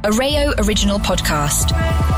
a Rayo original podcast.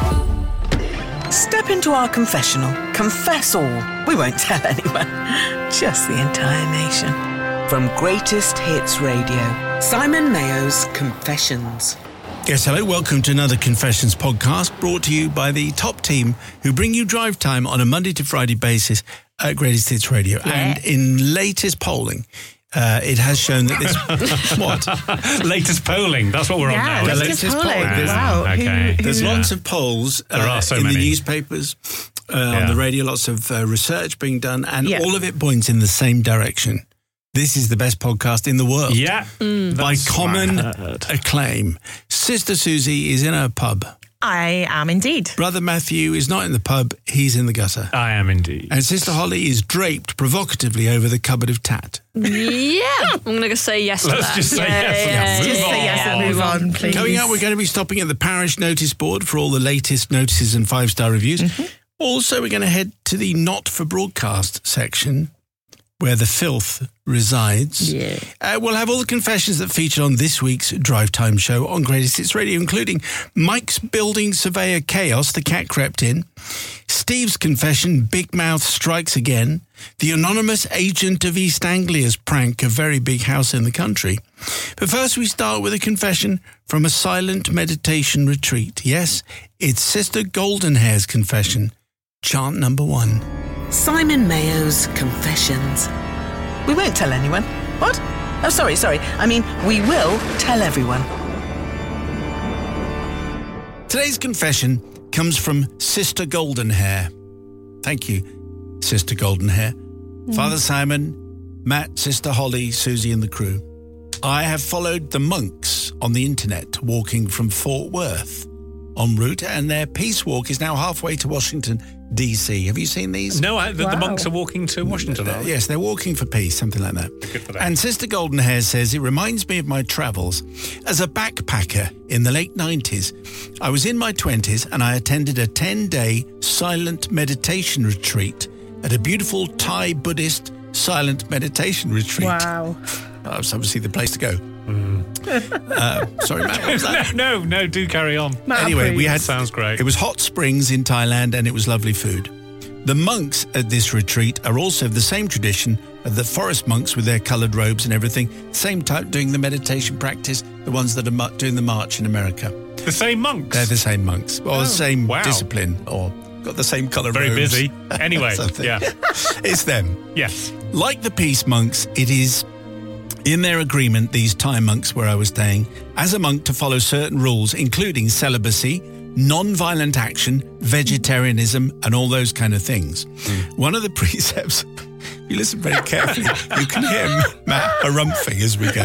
Step into our confessional. Confess all. We won't tell anyone. Just the entire nation. From Greatest Hits Radio, Simon Mayo's Confessions. Yes, hello. Welcome to another Confessions podcast brought to you by the top team who bring you drive time on a Monday to Friday basis at Greatest Hits Radio. Yeah. And in latest polling, it has shown that this... What? Latest polling. That's what we're on now. The latest polling. Wow. Okay. There's lots of polls there are so in many. The newspapers, on the radio, lots of research being done, and all of it points in the same direction. This is the best podcast in the world. Yeah. By common acclaim. Sister Susie is in her pub. I am indeed. Brother Matthew is not in the pub, he's in the gutter. I am indeed. And Sister Holly is draped provocatively over the cupboard of tat. Yeah. I'm going to say yes to that. Let's just say yes. Just say yes and move on, please. Coming up, we're going to be stopping at the parish notice board for all the latest notices and 5-star reviews. Mm-hmm. Also, we're going to head to the not for broadcast section, where the filth resides. Yeah. We'll have all the confessions that featured on this week's Drive Time show on Greatest Hits Radio, including Mike's building surveyor chaos, the cat crept in, Steve's confession, Big Mouth strikes again, the anonymous agent of East Anglia's prank, a very big house in the country. But first we start with a confession from a silent meditation retreat. Yes, it's Sister Goldenhair's confession. Chant number 1. Simon Mayo's Confessions. We won't tell anyone. What? Oh, sorry. I mean, we will tell everyone. Today's confession comes from Sister Goldenhair. Thank you, Sister Goldenhair. Father Simon, Matt, Sister Holly, Susie and the crew. I have followed the monks on the internet walking from Fort Worth en route, and their peace walk is now halfway to Washington, D.C. Have you seen these? No, the monks are walking to Washington, are they? Yes, they're walking for peace, something like that. Good for them. And Sister Goldenhair says, it reminds me of my travels as a backpacker in the late 90s. I was in my 20s and I attended a 10-day silent meditation retreat at a beautiful Thai Buddhist silent meditation retreat. Wow. That's obviously the place to go. Sorry, Matt, what was that? No, do carry on. Anyway, we had... Sounds great. It was hot springs in Thailand and it was lovely food. The monks at this retreat are also of the same tradition of the forest monks with their coloured robes and everything. Same type doing the meditation practice, the ones that are doing the march in America. The same monks? They're the same monks. Or the same discipline. Or got the same colour Very robes. busy. Anyway, yeah. It's them. Yes. Like the peace monks, it is... in their agreement, these Thai monks where I was staying, as a monk to follow certain rules, including celibacy, non-violent action, vegetarianism, and all those kind of things. One of the precepts, if you listen very carefully, you can hear Matt harumphing as we go.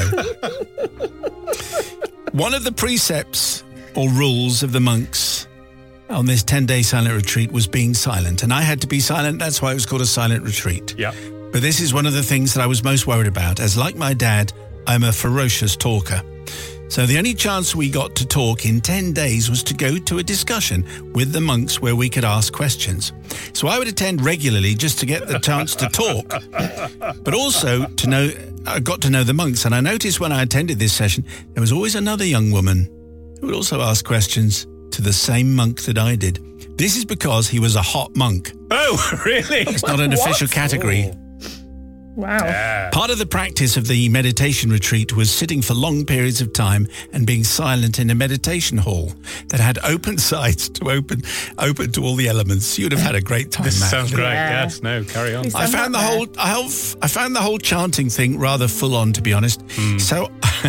One of the precepts or rules of the monks on this 10-day silent retreat was being silent. And I had to be silent. That's why it was called a silent retreat. Yeah. But this is one of the things that I was most worried about, as like my dad, I'm a ferocious talker. So the only chance we got to talk in 10 days was to go to a discussion with the monks where we could ask questions. So I would attend regularly just to get the chance to talk, but also to know, I got to know the monks. And I noticed when I attended this session, there was always another young woman who would also ask questions to the same monk that I did. This is because he was a hot monk. Oh, really? It's not an official category. Wow. Yeah. Part of the practice of the meditation retreat was sitting for long periods of time and being silent in a meditation hall that had open sides to open to all the elements. You'd have had a great time, This Matt. sounds great. Yeah. Yes, no, carry on. I found the whole chanting thing rather full on, to be honest. So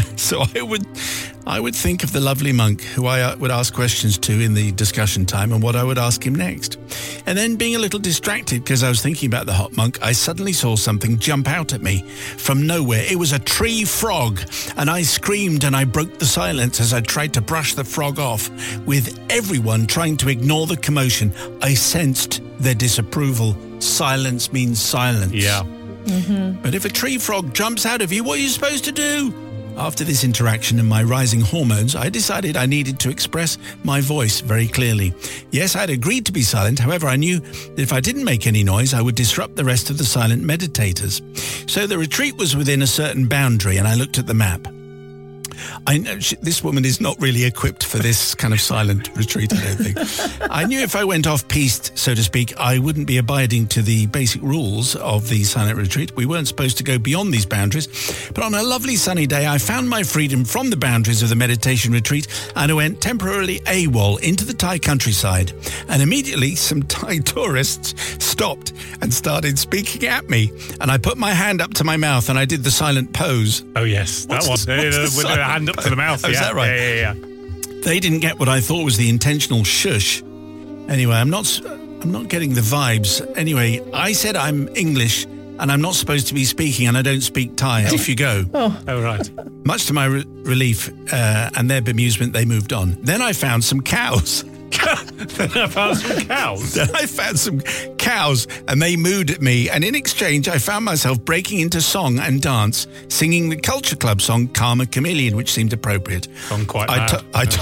I would think of the lovely monk who I would ask questions to in the discussion time and what I would ask him next. And then being a little distracted because I was thinking about the hot monk, I suddenly saw something jump out at me from nowhere. It was a tree frog, and I screamed and I broke the silence as I tried to brush the frog off. With everyone trying to ignore the commotion, I sensed their disapproval. Silence means silence. Yeah. Mm-hmm. But if a tree frog jumps out of you, what are you supposed to do? After this interaction and my rising hormones, I decided I needed to express my voice very clearly. Yes, I'd agreed to be silent. However, I knew that if I didn't make any noise, I would disrupt the rest of the silent meditators. So the retreat was within a certain boundary, and I looked at the map. I know this woman is not really equipped for this kind of silent retreat, I don't think. I knew if I went off-piste, so to speak, I wouldn't be abiding to the basic rules of the silent retreat. We weren't supposed to go beyond these boundaries. But on a lovely sunny day, I found my freedom from the boundaries of the meditation retreat and I went temporarily AWOL into the Thai countryside. And immediately, some Thai tourists stopped and started speaking at me. And I put my hand up to my mouth and I did the silent pose. Oh, yes. That one. With a hand up to the mouth. Oh, is that right? Yeah. They didn't get what I thought was the intentional shush. Anyway, I'm not getting the vibes. Anyway, I said I'm English and I'm not supposed to be speaking and I don't speak Thai. Off you go. Oh, right. Much to my relief and their bemusement, they moved on. Then I found some cows. Then I found some cows. Then I found some cows and they mooed at me. And in exchange, I found myself breaking into song and dance, singing the Culture Club song Karma Chameleon, which seemed appropriate. I'm quite mad.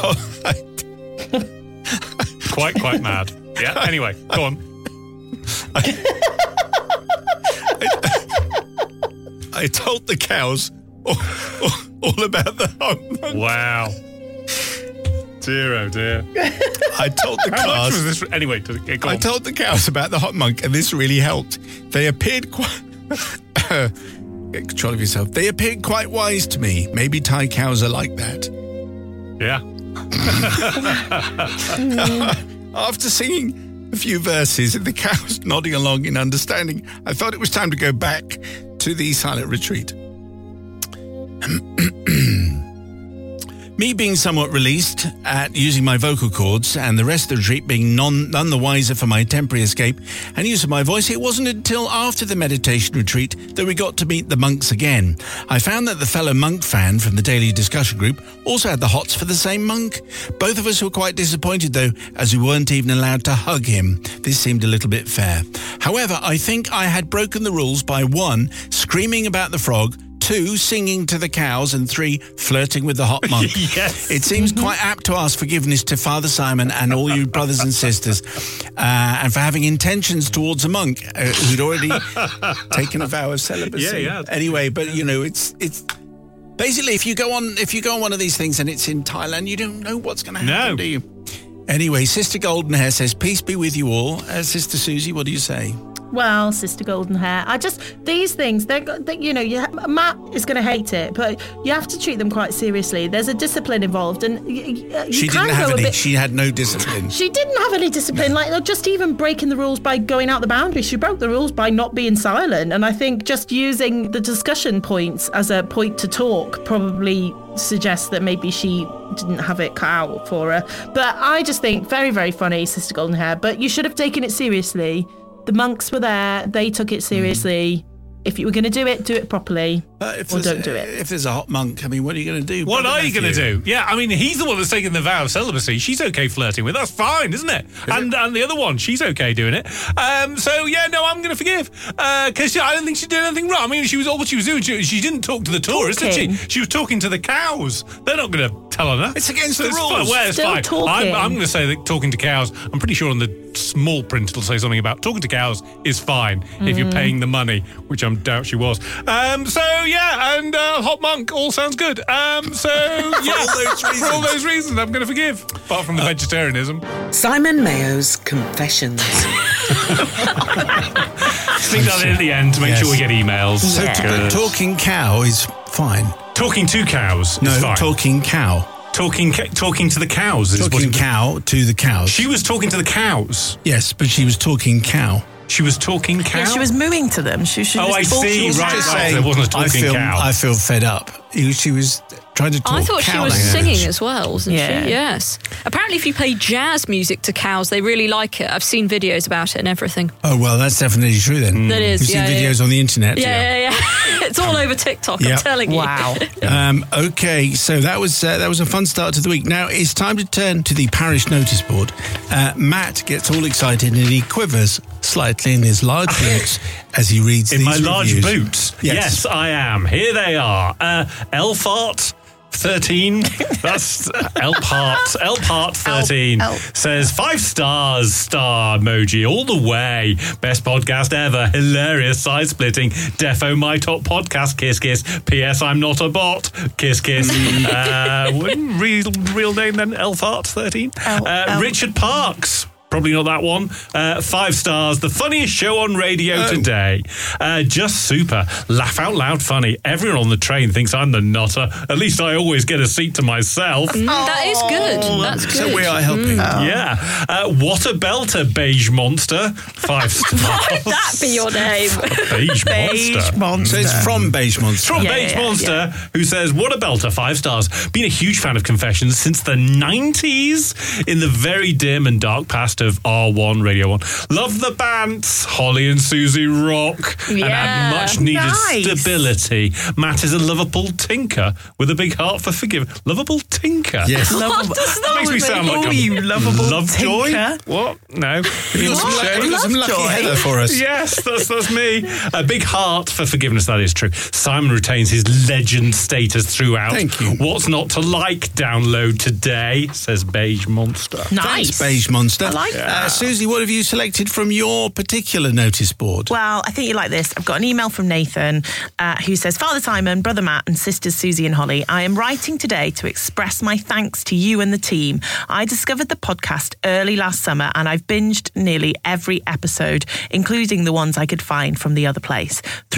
Quite mad. Yeah, anyway, go on. I told the cows all about the hot monk. Wow. Dear, oh dear. I told the How cows. much was this? Anyway, go on. I told the cows about the hot monk, and this really helped. They appeared quite. Get control of yourself. They appeared quite wise to me. Maybe Thai cows are like that. Yeah. After singing a few verses and the cows nodding along in understanding, I thought it was time to go back to the silent retreat. Me being somewhat released at using my vocal cords and the rest of the retreat being none the wiser for my temporary escape and use of my voice, it wasn't until after the meditation retreat that we got to meet the monks again. I found that the fellow monk fan from the daily discussion group also had the hots for the same monk. Both of us were quite disappointed though, as we weren't even allowed to hug him. This seemed a little bit fair. However, I think I had broken the rules by 1, screaming about the frog, 2, singing to the cows, and 3, flirting with the hot monk. Yes. It seems quite apt to ask forgiveness to Father Simon and all you brothers and sisters, and for having intentions towards a monk who'd already taken a vow of celibacy. Yeah. Anyway, but you know, it's basically if you go on one of these things and it's in Thailand, you don't know what's going to happen, do you? Anyway, Sister Goldenhair says, peace be with you all. Sister Susie, what do you say? Well, Sister Goldenhair, these things, Matt is going to hate it, but you have to treat them quite seriously. There's a discipline involved, and she didn't have any. She had no discipline. She didn't have any discipline, like just even breaking the rules by going out the boundaries. She broke the rules by not being silent, and I think just using the discussion points as a point to talk probably suggests that maybe she didn't have it cut out for her. But I just think very, very funny, Sister Goldenhair, but you should have taken it seriously. The monks were there. They took it seriously. If you were going to do it properly, or don't do it. If there's a hot monk, I mean, what are you going to do? What are you going to do? Yeah, I mean, he's the one that's taken the vow of celibacy. She's okay flirting with. That's fine, isn't it? And the other one, she's okay doing it. So, yeah, no, I'm going to forgive. Because I don't think she did anything wrong. I mean, all what she was doing, she didn't talk to the tourists, did she? She was talking to the cows. They're not going to tell her. It's against the rules. Fine. Well, it's Still fine. talking. I'm going to say that talking to cows, I'm pretty sure on the small print it'll say something about talking to cows is fine if you're paying the money, which I doubt she was. Hot monk all sounds good. For all those reasons, I'm going to forgive, apart from the vegetarianism. Simon Mayo's Confessions. Speak that in at the end to make sure we get emails. So talking cow is fine. Talking to cows is fine. Talking cow. Talking to the cows is Talking cow to the cows. She was talking to the cows. Yes, but she was talking cow. She was talking cow? Yeah, she was mooing to them. She I see. Right. It wasn't a talking cow. I feel fed up. She was trying to talk I thought she cow was language. singing as well, wasn't she? Yes. Apparently, if you play jazz music to cows, they really like it. I've seen videos about it and everything. Oh, well, that's definitely true then. That is, You've seen videos on the internet. Yeah. It's all over TikTok, I'm telling you. Wow. Okay, so that was a fun start to the week. Now it's time to turn to the parish notice board. Matt ggets all excited and he quivers slightly in his large boots as he reads in these my large reviews. boots. Yes, I am. Here they are. Elfart 13. That's Elpart 13 says 5 stars, star emoji all the way. Best podcast ever. Hilarious, side-splitting. Defo my top podcast. Kiss, kiss. P.S. I'm not a bot. Kiss, kiss. Real name then, Elpart 13. Richard Parks. Probably not that one. 5 stars. The funniest show on radio today. Just super. Laugh out loud funny. Everyone on the train thinks I'm the nutter. At least I always get a seat to myself. That is good. That's good. So we are helping. Yeah. What a belter, Beige Monster. 5 stars. Why would that be your name? Beige Monster. So it's from Beige Monster. From Beige Monster, who says, what a belter, 5 stars. Been a huge fan of Confessions since the 90s in the very dim and dark past of R1, Radio 1. Love the bands. Holly and Susie rock. And add much needed stability. Matt is a lovable tinker with a big heart for forgiving. Lovable tinker? Yes. That makes me sound like you lovable Lovejoy? tinker. What? No. We've got some lucky Heather for us. Yes, that's me. A big heart for forgiveness, that is true. Simon retains his legend status throughout. Thank you. What's not to like? Download today, says Beige Monster. Nice. Thanks, Beige Monster. I like that. Susie, what have you selected from your particular notice board? Well, I think you like this. I've got an email from Nathan who says, Father Simon, Brother Matt and Sisters Susie and Holly, I am writing today to express my thanks to you and the team. I discovered the podcast early last summer and I've binged nearly every episode, including the ones I could find from the other place.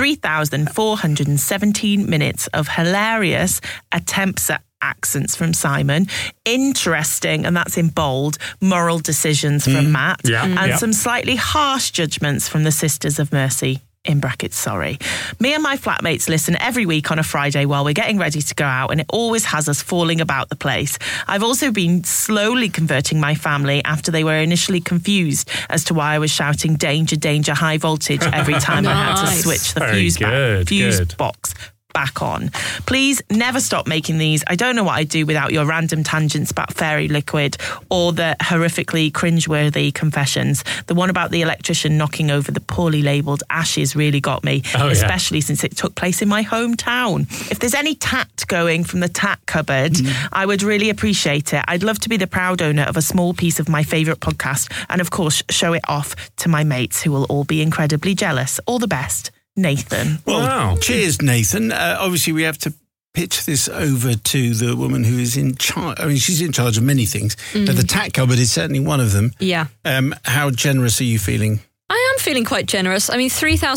3,417 minutes of hilarious attempts at accents from Simon, interesting, and that's in bold, moral decisions from Matt, and some slightly harsh judgments from the Sisters of Mercy. In brackets, sorry. Me and my flatmates listen every week on a Friday while we're getting ready to go out, and it always has us falling about the place. I've also been slowly converting my family after they were initially confused as to why I was shouting danger, danger, high voltage every time I had to switch the fuse box back on. Please never stop making these. I don't know what I'd do without your random tangents about fairy liquid or the horrifically cringeworthy confessions. The one about the electrician knocking over the poorly labelled ashes really got me, especially since it took place in my hometown. If there's any tat going from the tat cupboard, I would really appreciate it. I'd love to be the proud owner of a small piece of my favourite podcast and, of course, show it off to my mates who will all be incredibly jealous. All the best. Nathan. Well, cheers, Nathan. Obviously, we have to pitch this over to the woman who is in charge. I mean, she's in charge of many things, but the tat cupboard is certainly one of them. Yeah. How generous are you feeling? I am feeling quite generous. I mean,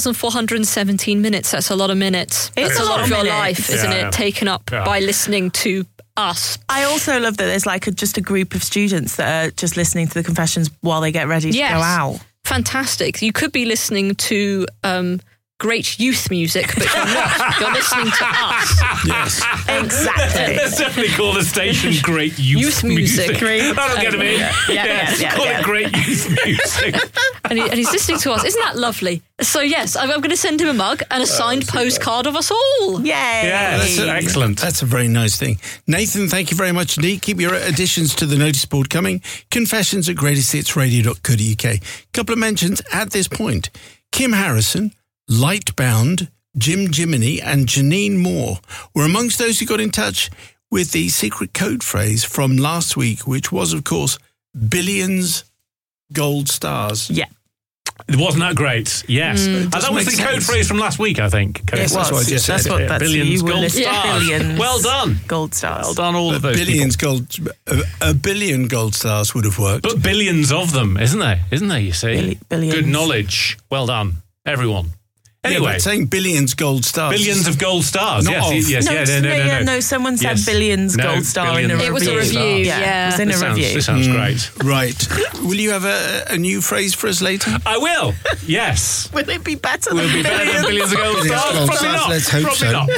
3,417 minutes, that's a lot of minutes. It's a lot of your life, isn't it? Taken up by listening to us. I also love that there's just a group of students that are just listening to the confessions while they get ready to go out. Fantastic. You could be listening to great youth music, but you're not. You're listening to us. Yes. Exactly. Let's definitely call the station Great Youth Music. That'll get him in. Call it Great Youth Music. And he's listening to us. Isn't that lovely? So, yes, I'm going to send him a mug and a signed postcard of us all. Yay. Yeah, that's excellent. That's a very nice thing. Nathan, thank you very much indeed. Keep your additions to the notice board coming. Confessions at greatesthitsradio.co.uk. Couple of mentions at this point. Kim Harrison, Lightbound, Jim Jiminy and Janine Moore were amongst those who got in touch with the secret code phrase from last week, which was, of course, billions gold stars. Yeah. Wasn't that great? Yes. That was the code phrase from last week, I think. It was. That's what I just said. That's billions gold stars. Billions. Well done. Gold stars. Well done, all of those billions people. a billion gold stars would have worked. But billions of them, isn't there? Isn't there, you see? Billions. Good knowledge. Well done, everyone. Anyway, saying billions gold stars. Billions of gold stars. Not of. No, someone said billions gold star in a review. It was a review, yeah. It was in a review. This sounds great. Right. Will you have a new phrase for us later? I will. Yes. Will it be better Will than it be better than billions of gold stars? Gold Probably stars, not. let's hope Probably so. not.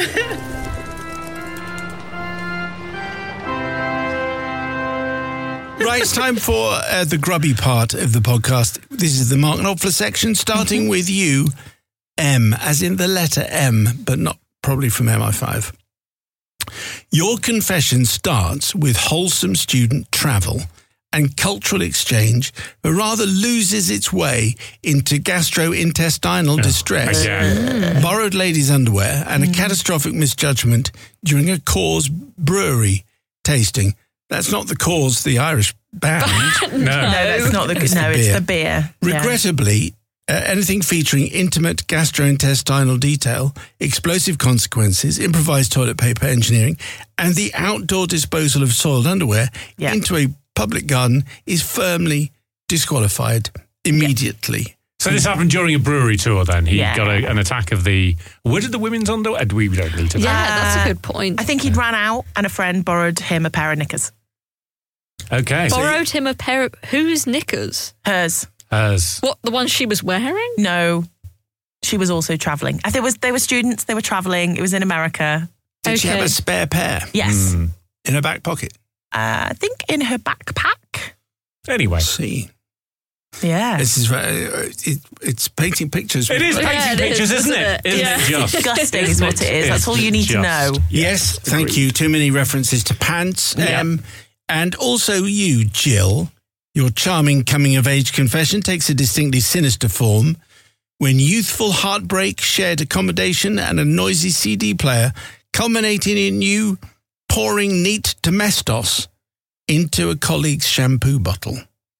Right, it's time for the grubby part of the podcast. This is the Mark Knopfler section, starting with you, M, as in the letter M, but not probably from MI5. Your confession starts with wholesome student travel and cultural exchange, but rather loses its way into gastrointestinal distress, borrowed ladies' underwear, and a catastrophic misjudgment during a Coors brewery tasting. That's not the Coors, the Irish band. No, that's not it's the beer. Regrettably, anything featuring intimate gastrointestinal detail, explosive consequences, improvised toilet paper engineering, and the outdoor disposal of soiled underwear into a public garden is firmly disqualified immediately. So this happened during a brewery tour then? He got an attack of the... Where did the women's underwear... We don't need to know. Yeah, that's a good point. I think he'd ran out and a friend borrowed him a pair of knickers. Okay. Borrowed him a pair of... Whose knickers? Hers. What, the ones she was wearing? No. She was also travelling. I think they were students, they were travelling. It was in America. Did she have a spare pair? Yes. In her back pocket? I think in her backpack. Anyway. See. Yeah. This is it's painting pictures. It is painting pictures, isn't it? Isn't it just? Disgusting is what it is. That's all you need to know. Yes, thank you. Too many references to pants. And also you, Jill. Your charming coming-of-age confession takes a distinctly sinister form when youthful heartbreak, shared accommodation, and a noisy CD player culminating in you pouring neat domestos into a colleague's shampoo bottle.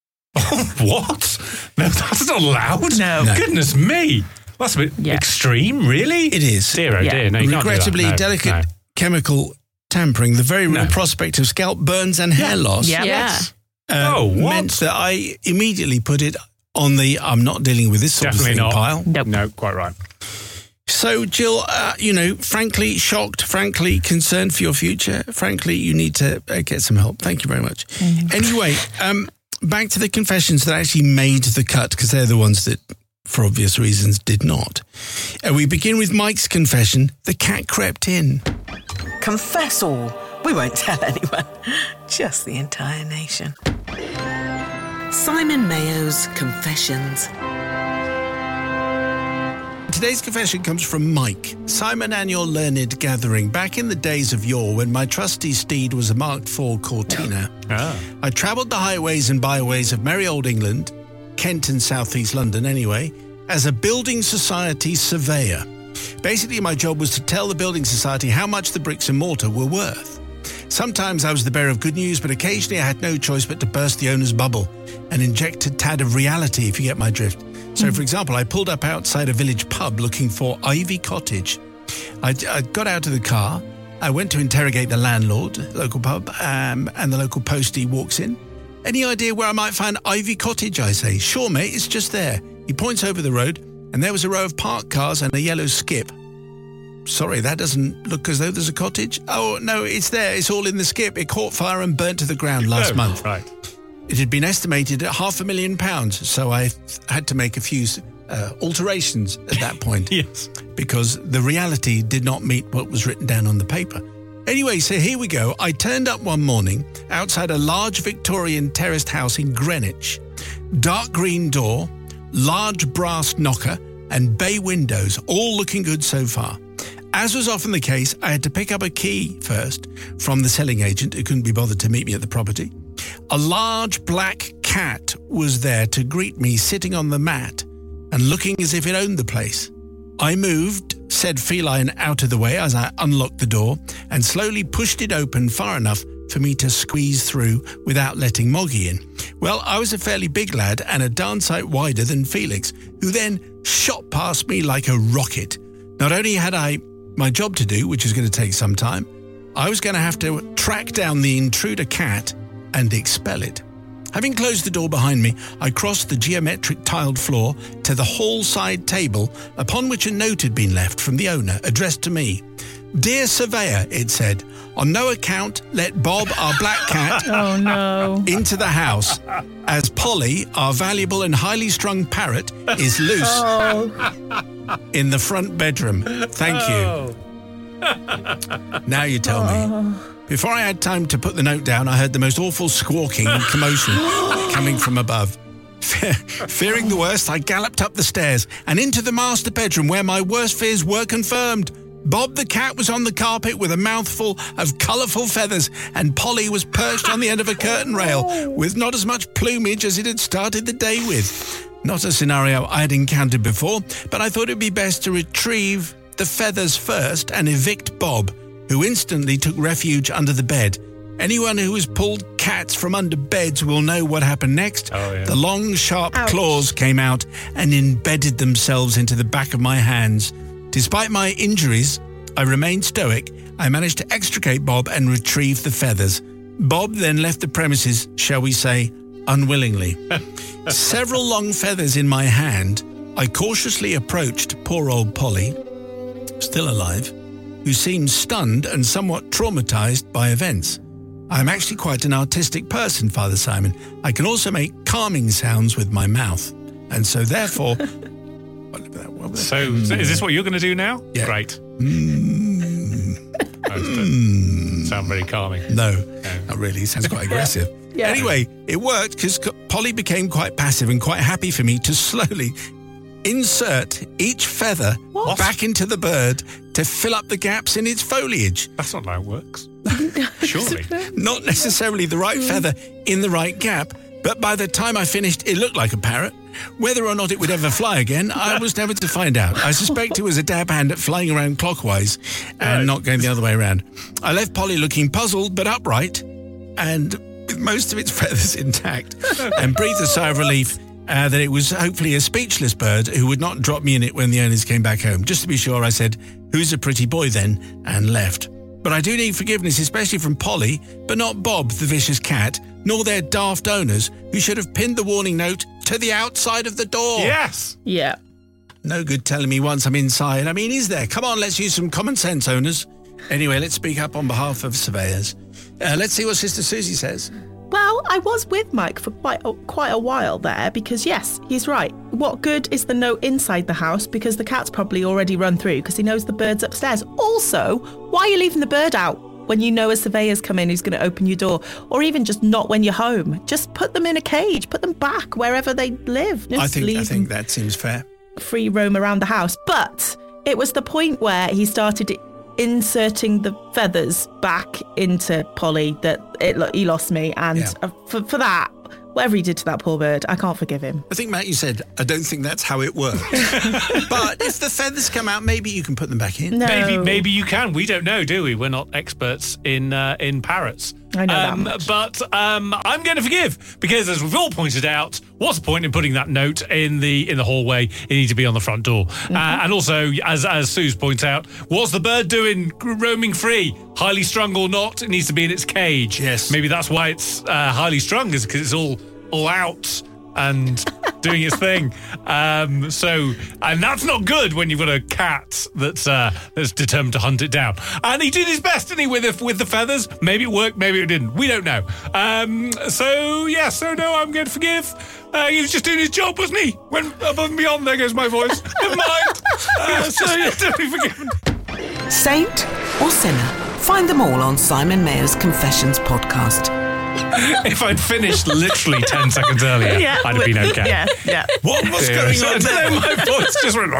What? No, that's not allowed. No. Goodness me. That's a bit extreme, really? It is. Dear, oh dear. No, you can't do that. Regrettably, delicate chemical tampering, the very real prospect of scalp burns and hair loss. Meant that I immediately put it on the I'm not dealing with this sort of thing pile. No, quite right. So, Jill, frankly shocked, frankly concerned for your future. Frankly, you need to get some help. Thank you very much. Anyway, back to the confessions that actually made the cut, because they're the ones that, for obvious reasons, did not. We begin with Mike's confession. The cat crept in. Confess all. We won't tell anyone. Just the entire nation. Simon Mayo's Confessions. Today's confession comes from Mike. Simon and your learned gathering. Back in the days of yore, when my trusty steed was a Mark IV Cortina, I travelled the highways and byways of merry old England, Kent and South East London anyway, as a building society surveyor. Basically, my job was to tell the building society how much the bricks and mortar were worth. Sometimes I was the bearer of good news, but occasionally I had no choice but to burst the owner's bubble and inject a tad of reality, if you get my drift. So, for example, I pulled up outside a village pub looking for Ivy Cottage. I got out of the car. I went to interrogate the landlord, local pub, and the local postie walks in. Any idea where I might find Ivy Cottage, I say. Sure, mate, it's just there. He points over the road, and there was a row of parked cars and a yellow skip. Sorry, that doesn't look as though there's a cottage. Oh, no, it's there. It's all in the skip. It caught fire and burnt to the ground last month. Right. It had been estimated at £500,000, so I had to make a few alterations at that point. Yes. Because the reality did not meet what was written down on the paper. Anyway, so here we go. I turned up one morning outside a large Victorian terraced house in Greenwich. Dark green door, large brass knocker, and bay windows, all looking good so far. As was often the case, I had to pick up a key first from the selling agent who couldn't be bothered to meet me at the property. A large black cat was there to greet me, sitting on the mat and looking as if it owned the place. I moved said feline out of the way as I unlocked the door and slowly pushed it open far enough for me to squeeze through without letting Moggy in. Well, I was a fairly big lad and a darn sight wider than Felix, who then shot past me like a rocket. Not only had I my job to do, which was going to take some time, I was going to have to track down the intruder cat and expel it. Having closed the door behind me, I crossed the geometric tiled floor to the hall side table, upon which a note had been left from the owner, addressed to me. Dear Surveyor, it said, on no account let Bob, our black cat, into the house, as Polly, our valuable and highly strung parrot, is loose in the front bedroom. Thank you. Now you tell me. Before I had time to put the note down, I heard the most awful squawking and commotion coming from above. Fearing the worst, I galloped up the stairs and into the master bedroom where my worst fears were confirmed. Bob the cat was on the carpet with a mouthful of colourful feathers, and Polly was perched on the end of a curtain rail with not as much plumage as it had started the day with. Not a scenario I had encountered before, but I thought it would be best to retrieve the feathers first and evict Bob, who instantly took refuge under the bed. Anyone who has pulled cats from under beds will know what happened next. Oh, yeah. The long, sharp claws came out and embedded themselves into the back of my hands. Despite my injuries, I remained stoic. I managed to extricate Bob and retrieve the feathers. Bob then left the premises, shall we say, unwillingly. Several long feathers in my hand, I cautiously approached poor old Polly, still alive, who seemed stunned and somewhat traumatized by events. I'm actually quite an artistic person, Father Simon. I can also make calming sounds with my mouth. And so therefore... So is this what you're going to do now? Yeah. Great. Sound very calming. No, not really. It sounds quite aggressive. Yeah. Anyway, it worked because Polly became quite passive and quite happy for me to slowly insert each feather back into the bird to fill up the gaps in its foliage. That's not how it works. Surely. Not necessarily the right feather in the right gap, but by the time I finished, it looked like a parrot. Whether or not it would ever fly again, I was never to find out. I suspect it was a dab hand at flying around clockwise and not going the other way around. I left Polly looking puzzled but upright and with most of its feathers intact, and breathed a sigh of relief that it was hopefully a speechless bird who would not drop me in it when the owners came back home. Just to be sure, I said, "Who's a pretty boy then?" and left. But I do need forgiveness, especially from Polly, but not Bob, the vicious cat, nor their daft owners, who should have pinned the warning note to the outside of the door. Yes. Yeah. No good telling me once I'm inside. I mean, is there? Come on, let's use some common sense, owners. Anyway, let's speak up on behalf of surveyors. Let's see what Sister Susie says. Well, I was with Mike for quite a while there because, yes, he's right. What good is the note inside the house because the cat's probably already run through because he knows the bird's upstairs. Also, why are you leaving the bird out when you know a surveyor's come in who's going to open your door? Or even just not when you're home. Just put them in a cage. Put them back wherever they live. I think that seems fair. Free roam around the house. But it was the point where he started inserting the feathers back into Polly that he lost me, and for that, whatever he did to that poor bird, I can't forgive him. I think, Matt, you said, I don't think that's how it works. But if the feathers come out, maybe you can put them back in. No. Maybe you can. We don't know, do we? We're not experts in parrots. I know that much. But I'm going to forgive because, as we've all pointed out, what's the point in putting that note in the hallway? It needs to be on the front door. Mm-hmm. And also, as Suze points out, what's the bird doing roaming free? Highly strung or not, it needs to be in its cage. Yes. Maybe that's why it's highly strung, is because it's all out and doing its thing. And that's not good when you've got a cat that's determined to hunt it down. And he did his best, didn't he, with the feathers? Maybe it worked, maybe it didn't. We don't know. So no, I'm going to forgive. He was just doing his job, wasn't he? Went above and beyond. There goes my voice. Never mind. Totally forgiven. Saint or sinner? Find them all on Simon Mayer's Confessions podcast. If I'd finished literally 10 seconds earlier, I'd have been okay. Yeah. What was going on there? My voice just went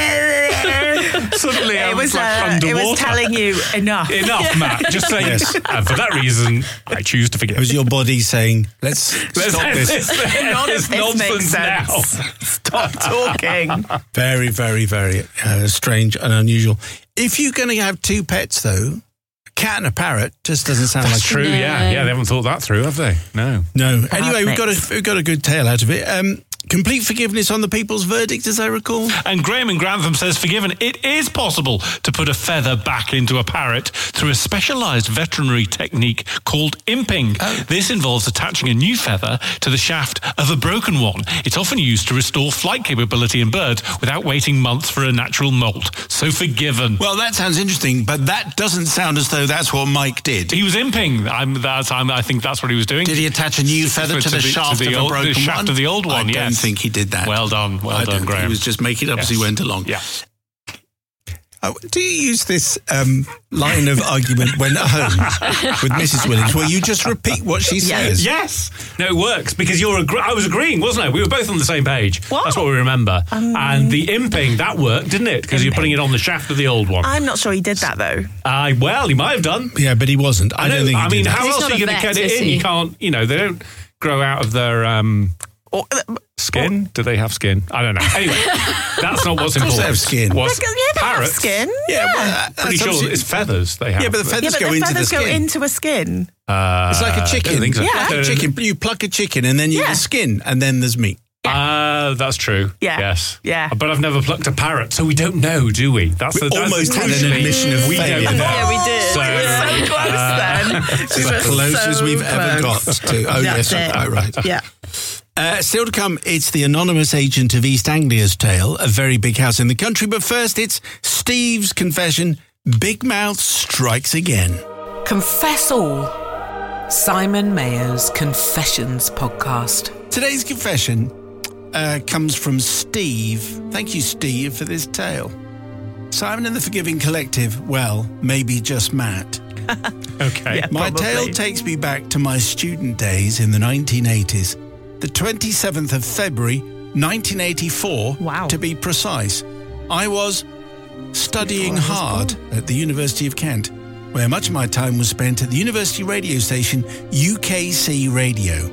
suddenly I was like underwater. It was telling you enough. Enough, Matt. Just saying. Yes. And for that reason, I choose to forgive. It was your body saying, let's stop this. None of this makes sense. Now. Stop talking. Very, very, very strange and unusual. If you're going to have two pets, though, a cat and a parrot just doesn't sound That's like true. Yeah, they haven't thought that through, have they? No. Anyway, we've got a good tale out of it. Complete forgiveness on the people's verdict, as I recall. And Graham in Grantham says, forgiven. It is possible to put a feather back into a parrot through a specialised veterinary technique called imping. Oh. This involves attaching a new feather to the shaft of a broken one. It's often used to restore flight capability in birds without waiting months for a natural molt. So forgiven. Well, that sounds interesting, but that doesn't sound as though that's what Mike did. He was imping. I think that's what he was doing. Did he attach a new feather to the shaft of a broken one? The shaft of the old one, I don't think he did that. Well done, Graham. He was just making it up as he went along. Yeah. Do you use this line of argument when at home with Mrs. Williams, where you just repeat what she says? Yes. No, it works because I was agreeing, wasn't I? We were both on the same page. What? That's what we remember. And the imping, that worked, didn't it? Because you're putting it on the shaft of the old one. I'm not sure he did that, though. Well, he might have done. Yeah, but he wasn't. I don't think he did that. How else are you going to get it in? You can't, they don't grow out of their... skin? Do they have skin? I don't know. Anyway, that's not what's important. Of course they have skin. They Parrots? have skin. Yeah, pretty sure it's feathers they have. Yeah, but the feathers go into the skin. go into a skin. It's like a chicken. I don't think so. Yeah. Chicken. You pluck a chicken and then you get the skin and then there's meat. That's true. Yeah. Yes. Yeah. But I've never plucked a parrot, so we don't know, do we? That's almost had an admission of failure. Yeah, we did. So, We were so close then. It's as close as we've ever got to. Oh, yes, quite right. Yeah. Still to come, it's the anonymous agent of East Anglia's tale, a very big house in the country. But first, it's Steve's confession. Big Mouth strikes again. Confess all. Simon Mayo's Confessions podcast. Today's confession comes from Steve. Thank you, Steve, for this tale. Simon and the Forgiving Collective, well, maybe just Matt. Okay. Yeah, My probably. tale takes me back to my student days in the 1980s. The 27th of February, 1984, Wow. to be precise. I was studying hard at the University of Kent, where much of my time was spent at the university radio station UKC Radio.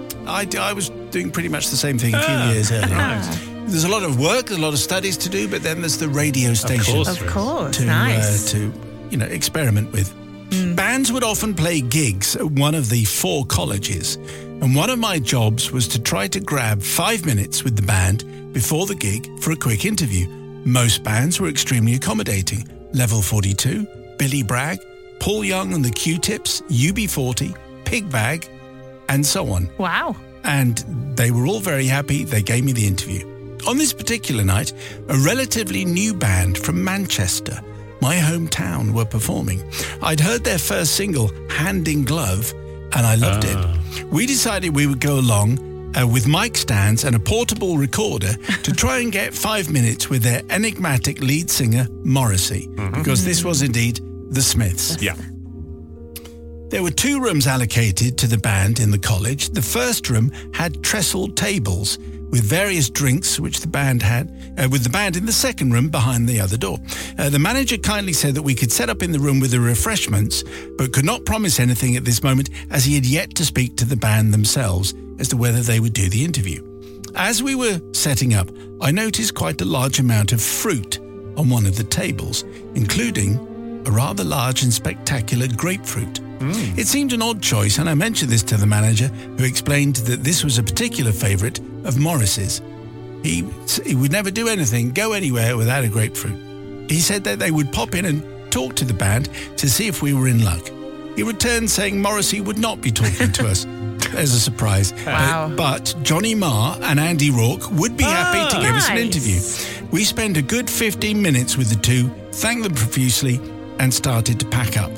I was doing pretty much the same thing a few years earlier. There's a lot of work, there's a lot of studies to do, but then there's the radio station Of course. to Nice. experiment with. Bands would often play gigs at one of the 4 colleges, and one of my jobs was to try to grab 5 minutes with the band before the gig for a quick interview. Most bands were extremely accommodating. Level 42, Billy Bragg, Paul Young and the Q-Tips, UB40, Pig Bag, and so on. Wow. And they were all very happy. They gave me the interview. On this particular night, a relatively new band from Manchester, my hometown, were performing. I'd heard their first single, Hand in Glove, and I loved it. We decided we would go along with mic stands and a portable recorder to try and get 5 minutes with their enigmatic lead singer, Morrissey, because this was indeed the Smiths. Yeah. There were 2 rooms allocated to the band in the college. The first room had trestled tables with various drinks, which the band had, with the band in the second room behind the other door. The manager kindly said that we could set up in the room with the refreshments, but could not promise anything at this moment, as he had yet to speak to the band themselves as to whether they would do the interview. As we were setting up, I noticed quite a large amount of fruit on one of the tables, including a rather large and spectacular grapefruit. It seemed an odd choice, and I mentioned this to the manager, who explained that this was a particular favourite of Morris's. He would never do anything, go anywhere without a grapefruit. He said that they would pop in and talk to the band to see if we were in luck. He returned saying Morrissey would not be talking to us. As a surprise. Wow. But Johnny Marr and Andy Rourke would be happy to give us an nice. interview. We spent a good 15 minutes with the 2, thanked them profusely, and started to pack up.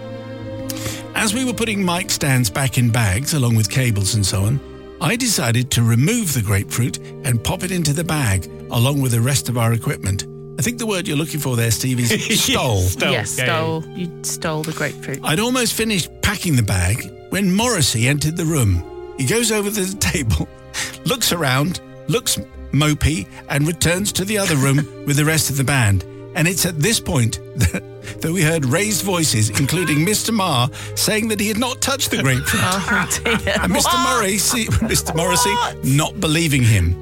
As we were putting mic stands back in bags, along with cables and so on, I decided to remove the grapefruit and pop it into the bag, along with the rest of our equipment. I think the word you're looking for there, Steve, is stole. Yes, stole. You stole the grapefruit. I'd almost finished packing the bag when Morrissey entered the room. He goes over to the table, looks around, looks mopey, and returns to the other room with the rest of the band. And it's at this point that we heard raised voices, including Mr. Marr, saying that he had not touched the grapefruit. Oh, dear. And Mr. Morrissey not believing him.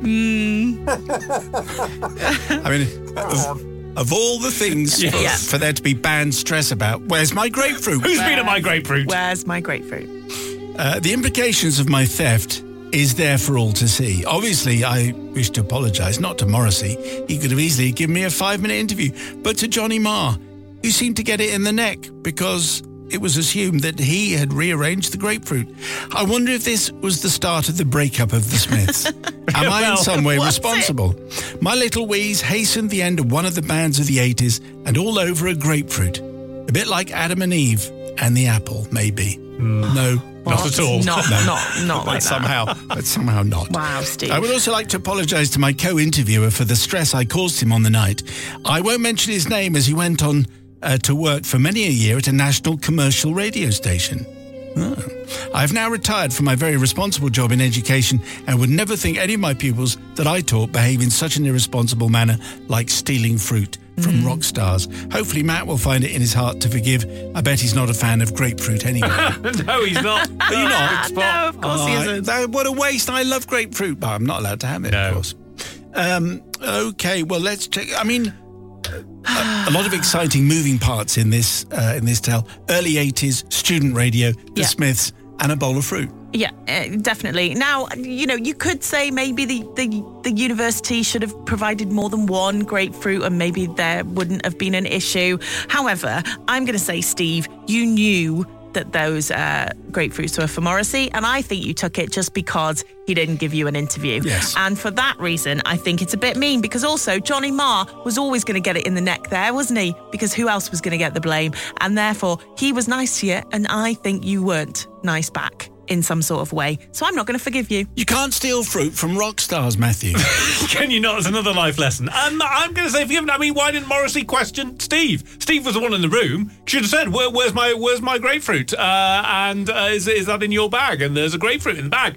I mean, of all the things for there to be band stress about, where's my grapefruit? Who's been at my grapefruit? Where's my grapefruit? The implications of my theft is there for all to see. Obviously, I wish to apologise, not to Morrissey. He could have easily given me a 5-minute interview, but to Johnny Marr, who seemed to get it in the neck because it was assumed that he had rearranged the grapefruit. I wonder if this was the start of the breakup of the Smiths. Am I in some way responsible? My little wheeze hastened the end of one of the bands of the 80s and all over a grapefruit. A bit like Adam and Eve and the apple, maybe. No. Not at all. Not like that. But somehow not. Wow, Steve. I would also like to apologise to my co-interviewer for the stress I caused him on the night. I won't mention his name as he went on to work for many a year at a national commercial radio station. I've now retired from my very responsible job in education and would never think any of my pupils that I taught behave in such an irresponsible manner like stealing fruit from rock stars. Hopefully Matt will find it in his heart to forgive. I bet he's not a fan of grapefruit anyway. No, he's not. Are you not? No, of course he isn't. What a waste. I love grapefruit, but I'm not allowed to have it, of course. Okay, well, let's check. I mean, a lot of exciting moving parts in this tale. Early 80s, student radio, the Smiths, and a bowl of fruit. Yeah, definitely. Now, you could say maybe the university should have provided more than one grapefruit and maybe there wouldn't have been an issue. However, I'm going to say, Steve, you knew that those grapefruits were for Morrissey, and I think you took it just because he didn't give you an interview. Yes. And for that reason, I think it's a bit mean, because also Johnny Marr was always going to get it in the neck there, wasn't he? Because who else was going to get the blame? And therefore, he was nice to you, and I think you weren't nice back in some sort of way. So I'm not going to forgive you. You can't steal fruit from rock stars, Matthew. Can you not? It's another life lesson. And I'm going to say forgive him. I mean, why didn't Morrissey question Steve? Steve was the one in the room. Should have said, where's my grapefruit? Is that in your bag? And there's a grapefruit in the bag.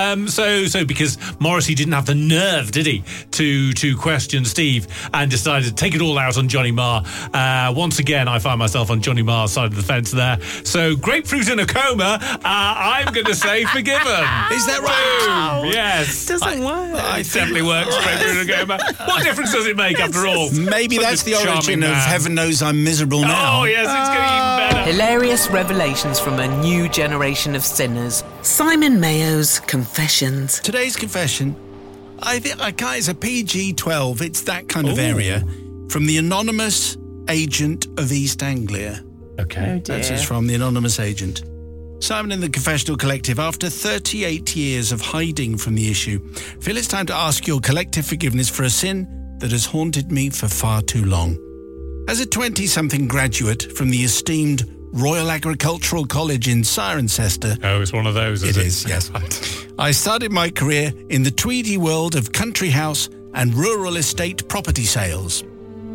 So because Morrissey didn't have the nerve, did he, to question Steve, and decided to take it all out on Johnny Marr. Once again, I find myself on Johnny Marr's side of the fence there. So grapefruit in a coma. I'm going to say forgiven. Is that right? Boom. Yes. Doesn't work. It definitely works. Grapefruit in a coma. What difference does it make after all? Maybe that's the origin of Heaven Knows I'm Miserable Now. Oh, yes, it's getting even better. Hilarious revelations from a new generation of sinners. Simon Mayo's Confessions. Today's confession, I think it's a PG-12. It's that kind of area. From the Anonymous Agent of East Anglia. Okay. Oh, dear. This is from the Anonymous Agent. Simon and the Confessional Collective, after 38 years of hiding from the issue, feel it's time to ask your collective forgiveness for a sin that has haunted me for far too long. As a 20-something graduate from the esteemed Royal Agricultural College in Cirencester... Oh, it's one of those, is it? It is, yes. I started my career in the tweedy world of country house and rural estate property sales.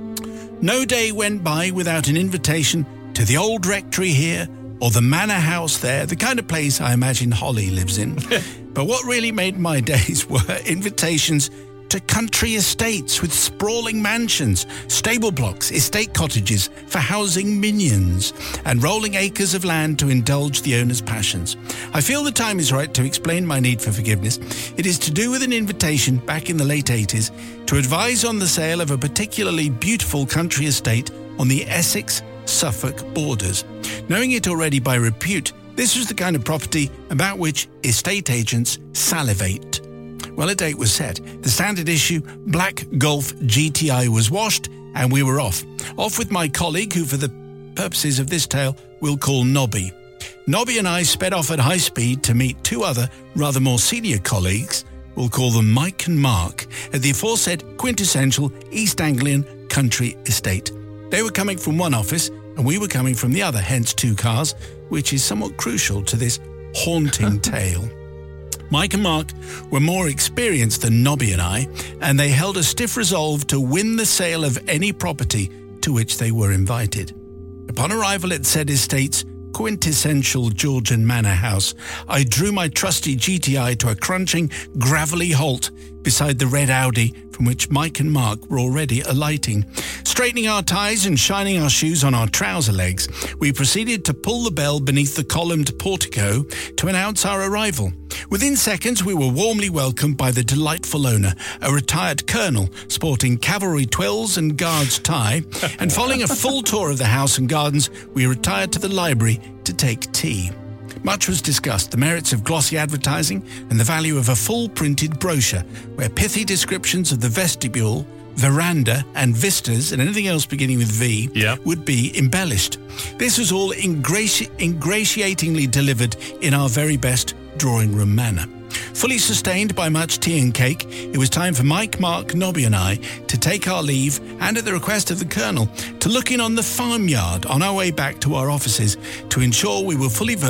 No day went by without an invitation to the old rectory here or the manor house there, the kind of place I imagine Holly lives in. But what really made my days were invitations to country estates with sprawling mansions, stable blocks, estate cottages for housing minions, and rolling acres of land to indulge the owner's passions. I feel the time is right to explain my need for forgiveness. It is to do with an invitation back in the late 80s to advise on the sale of a particularly beautiful country estate on the Essex-Suffolk borders. Knowing it already by repute, this was the kind of property about which estate agents salivate. Well, a date was set. The standard issue Black Golf GTI was washed, and we were off. Off with my colleague, who for the purposes of this tale we'll call Nobby. Nobby and I sped off at high speed to meet two other, rather more senior colleagues, we'll call them Mike and Mark, at the aforesaid quintessential East Anglian country estate. They were coming from one office, and we were coming from the other, hence two cars, which is somewhat crucial to this haunting tale. Mike and Mark were more experienced than Nobby and I, and they held a stiff resolve to win the sale of any property to which they were invited. Upon arrival at said estate's quintessential Georgian manor house, I drew my trusty GTI to a crunching, gravelly halt beside the red Audi from which Mike and Mark were already alighting. Straightening our ties and shining our shoes on our trouser legs, we proceeded to pull the bell beneath the columned portico to announce our arrival. Within seconds, we were warmly welcomed by the delightful owner, a retired colonel sporting cavalry twills and guard's tie, and following a full tour of the house and gardens, we retired to the library to take tea. Much was discussed, the merits of glossy advertising and the value of a full printed brochure, where pithy descriptions of the vestibule, veranda and vistas and anything else beginning with V would be embellished. This was all ingratiatingly delivered in our very best drawing room manner. Fully sustained by much tea and cake, it was time for Mike, Mark, Nobby and I to take our leave and, at the request of the Colonel, to look in on the farmyard on our way back to our offices to ensure we were fully versed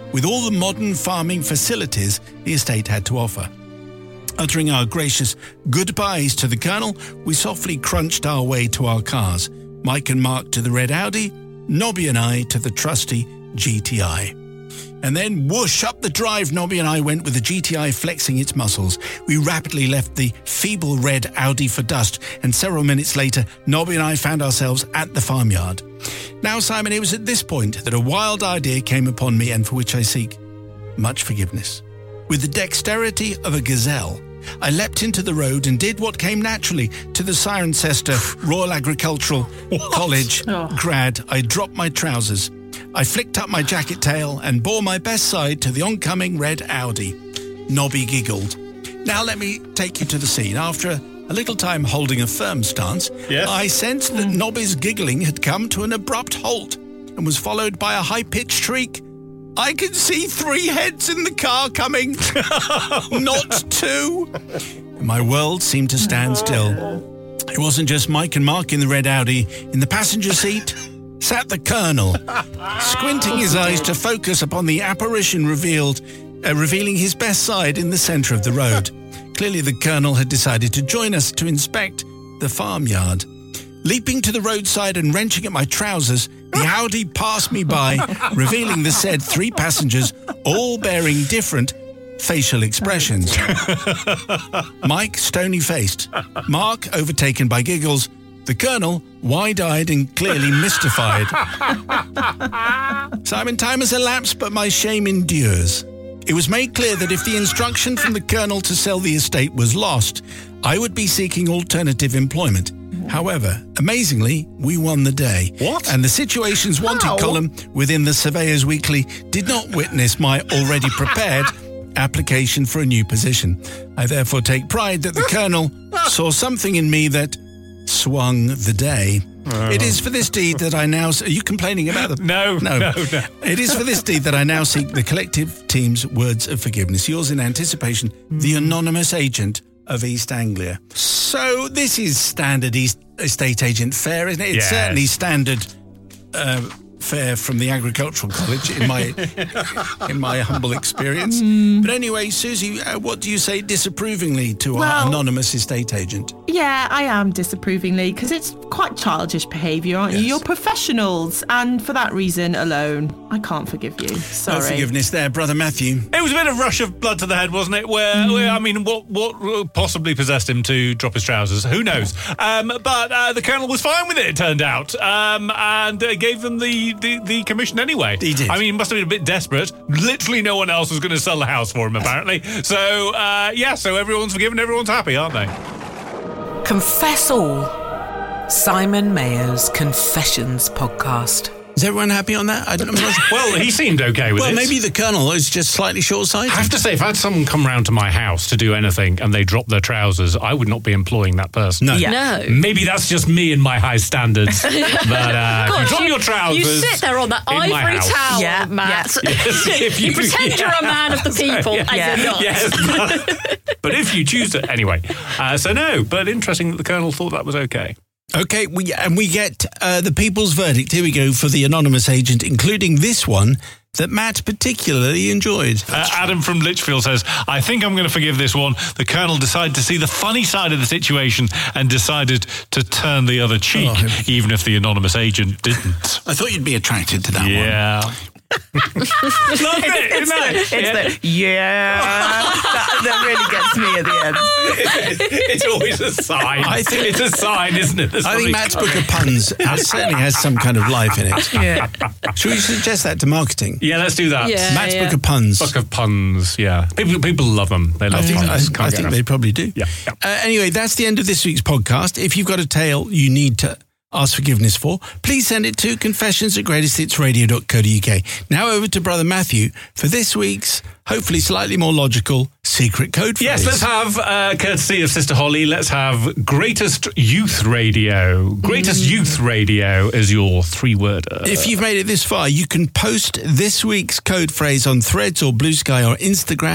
with all the modern farming facilities the estate had to offer. Uttering our gracious goodbyes to the Colonel, we softly crunched our way to our cars. Mike and Mark to the red Audi, Nobby and I to the trusty GTI. And then whoosh up the drive Nobby and I went with the GTI flexing its muscles. We rapidly left the feeble red Audi for dust, and several minutes later, Nobby and I found ourselves at the farmyard. Now, Simon, it was at this point that a wild idea came upon me, and for which I seek much forgiveness. With the dexterity of a gazelle, I leapt into the road and did what came naturally to the Cirencester Royal Agricultural College grad. I dropped my trousers. I flicked up my jacket tail and bore my best side to the oncoming red Audi. Nobby giggled. Now let me take you to the scene. After a little time holding a firm stance, I sensed that Nobby's giggling had come to an abrupt halt and was followed by a high-pitched shriek. I can see 3 heads in the car coming, not 2. My world seemed to stand still. It wasn't just Mike and Mark in the red Audi. In the passenger seat sat the Colonel, squinting his eyes to focus upon the apparition revealing his best side in the centre of the road. Clearly the Colonel had decided to join us to inspect the farmyard. Leaping to the roadside and wrenching at my trousers, the Audi passed me by, revealing the said 3 passengers, all bearing different facial expressions. Mike, stony-faced. Mark, overtaken by giggles. The Colonel, wide-eyed and clearly mystified. Simon, time has elapsed, but my shame endures. It was made clear that if the instruction from the Colonel to sell the estate was lost, I would be seeking alternative employment. However, amazingly, we won the day. What? And the Situations Wanted column within the Surveyor's Weekly did not witness my already prepared application for a new position. I therefore take pride that the Colonel saw something in me that swung the day. It is for this deed that I now... Are you complaining about the... No. It is for this deed that I now seek the collective team's words of forgiveness. Yours in anticipation, the anonymous agent of East Anglia. So this is standard estate agent fare, isn't it? It's certainly standard fare from the Agricultural College in my humble experience. But anyway, Susie, what do you say disapprovingly to our anonymous estate agent? Yeah, I am disapprovingly, because it's quite childish behaviour, aren't you? You're professionals, and for that reason alone, I can't forgive you. Sorry. No forgiveness there, Brother Matthew. It was a bit of rush of blood to the head, wasn't it? Where I mean, what possibly possessed him to drop his trousers? Who knows? But the Colonel was fine with it turned out, and gave them the commission anyway. He did. I mean, he must have been a bit desperate. Literally no one else was going to sell the house for him, apparently. So, so everyone's forgiven, everyone's happy, aren't they? Confess All. Simon Mayo's Confessions podcast. Is everyone happy on that? I don't know. Well, he seemed okay with it. Well, maybe the Colonel is just slightly short-sighted. I have to say, if I had someone come round to my house to do anything and they drop their trousers, I would not be employing that person. No. No. Maybe that's just me and my high standards. But you drop your trousers. You sit there on that ivory towel, Matt. Yes. You pretend you're a man of the people, and you're not. Yes, but if you choose to... Anyway, so no, but interesting that the Colonel thought that was okay. Okay, we get the people's verdict. Here we go for the anonymous agent, including this one that Matt particularly enjoyed. Adam from Lichfield says, I think I'm going to forgive this one. The Colonel decided to see the funny side of the situation and decided to turn the other cheek, even if the anonymous agent didn't. I thought you'd be attracted to that one. Yeah. Love it, isn't it? That really gets me at the end. It's always a sign. I think it's a sign, isn't it? I think Matt's book of puns certainly has some kind of life in it. Yeah. Should we suggest that to marketing? Yeah, let's do that. Yeah, Matt's book of puns. Book of puns, yeah. People love them. They love puns. I think they probably do. Yeah. Anyway, that's the end of this week's podcast. If you've got a tale you need to ask forgiveness for, please send it to confessions@greatesthitsradio.co.uk. Now over to Brother Matthew for this week's, hopefully slightly more logical, secret code phrase. Yes, let's have, courtesy of Sister Holly, let's have Greatest Youth Radio. Greatest Youth Radio is your 3-worder. If you've made it this far, you can post this week's code phrase on Threads or Blue Sky or Instagram.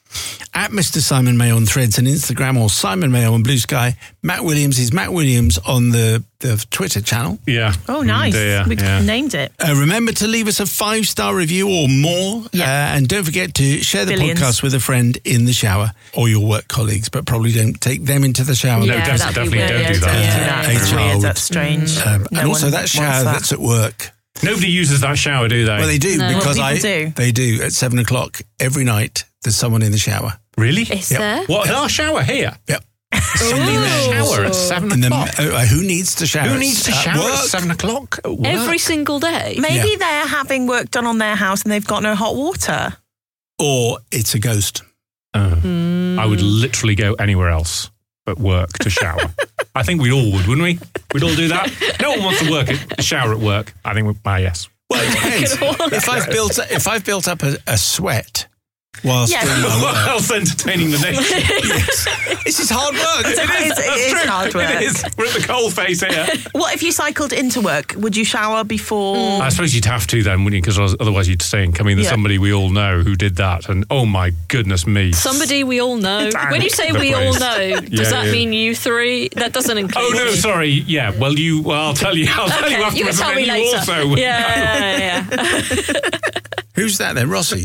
At Mr. Simon Mayo on Threads and Instagram, or Simon Mayo on Blue Sky. Matt Williams is Matt Williams on the Twitter channel. Yeah. Oh, nice. We named it. Remember to leave us a 5-star review or more. Yeah. And don't forget to share the podcast with a friend in the shower or your work colleagues, but probably don't take them into the shower. No, definitely don't do that. That's weird. That's strange. And also that shower that's at work. Nobody uses that shower, do they? Well, they do, because they do. At 7 o'clock every night, there's someone in the shower. Really? Is there? What, in our shower here? Yep. Somebody in the shower at 7 o'clock? Who needs to shower? Who needs to shower at 7 o'clock? Every single day? Maybe they're having work done on their house and they've got no hot water. Or it's a ghost. I would literally go anywhere else but work to shower. I think we all would, wouldn't we? We'd all do that. No one wants to shower at work. I think yes. Well, it depends. If I've built up a sweat whilst doing my work, whilst entertaining the nation. Yes. This is hard work. It is hard work. It is. We're at the coal face here. What if you cycled into work? Would you shower before? I suppose you'd have to then, wouldn't you? Because otherwise you'd say, there's somebody we all know who did that. And oh my goodness me. Somebody we all know. When you say we all know, does that mean you three? That doesn't include Oh, no, sorry. Yeah, well, I'll tell you. I'll tell you afterwards. You can tell me later. Also. Yeah. Who's that then? Rossi?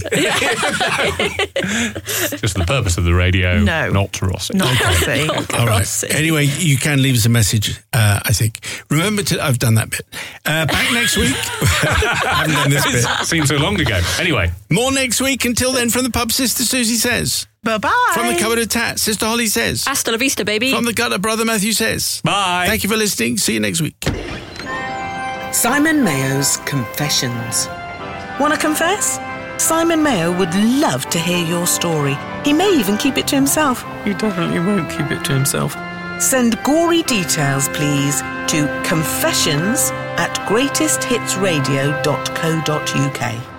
Just the purpose of the radio. No. Not Rossi. Not Rossi. All right. Anyway, you can leave us a message, I think. Remember I've done that bit. Back next week. I haven't done this bit. Seems so long ago. Anyway. More next week. Until then, from the pub, Sister Susie says. Bye-bye. From the cupboard of tat, Sister Holly says. Hasta la vista, baby. From the gutter, Brother Matthew says. Bye. Thank you for listening. See you next week. Simon Mayo's Confessions. Want to confess? Simon Mayo would love to hear your story. He may even keep it to himself. He definitely won't keep it to himself. Send gory details, please, to confessions@greatesthitsradio.co.uk.